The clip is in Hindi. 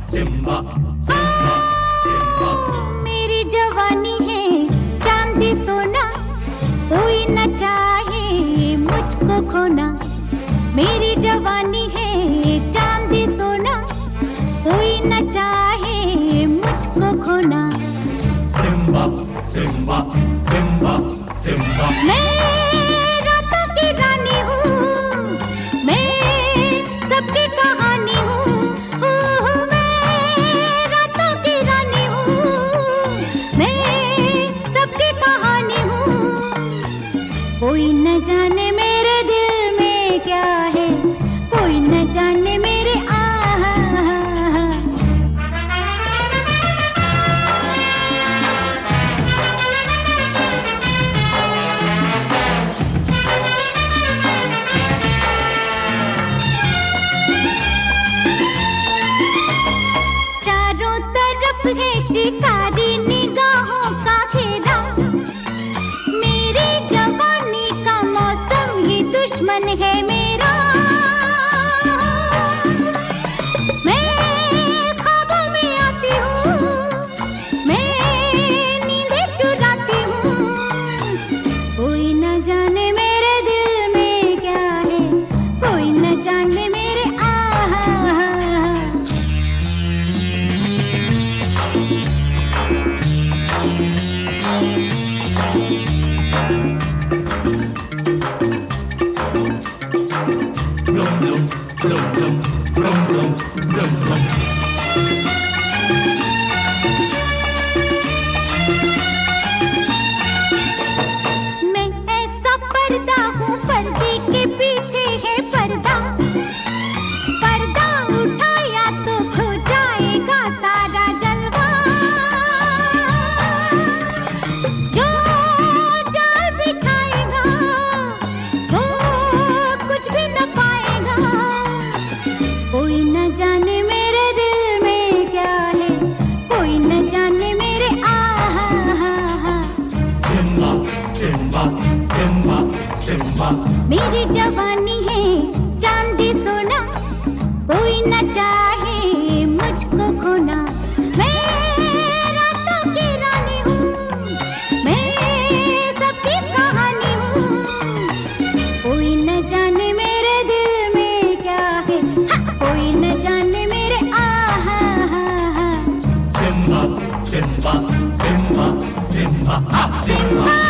Simba Simba Simba. मेरी जवानी है चांदी सोना, कोई न चाहे मुझको खोना। मेरी जवानी है चांदी सोना, कोई न चाहे मुझको खोना। Simba Simba Simba Simba. मैं रातों की रानी हूँ, मैं सबकी कहानी हूँ। मैं रातों की रानी हूँ, मैं सबकी कहानी हूँ। कोई न जाने मेरे दिल में क्या है, कोई न जाने मेरे है शिकारी निगाहों का घेरा। मेरी जवानी का मौसम ही दुश्मन है मेरा। मैं ख्वाबों में आती हूँ, मैं नींदें चुराती हूँ। कोई न जाने मेरे दिल में क्या है, कोई न जाने मेरे मैं ऐसा पर्दा हूँ, पर्दे के पीछे है पर्दा। पर्दा उठाया तो खो जाएगा सारा जलवा। जो जाल बिछाएगा वो कुछ भी न पाएगा। कोई न जाने मेरे दिल में क्या है, कोई न जाने मेरे सिम्बा सिम्बा सिम्बा सिम्बा। मेरी जवानी है चांदी सोना, कोई न चाहे मुझको खोना। मैं रातों की रानी हूँ, मैं सबकी कहानी हूँ। कोई न जाने मेरे दिल में क्या है, कोई न जाने मेरे Simba Simba Simba Simba Simba.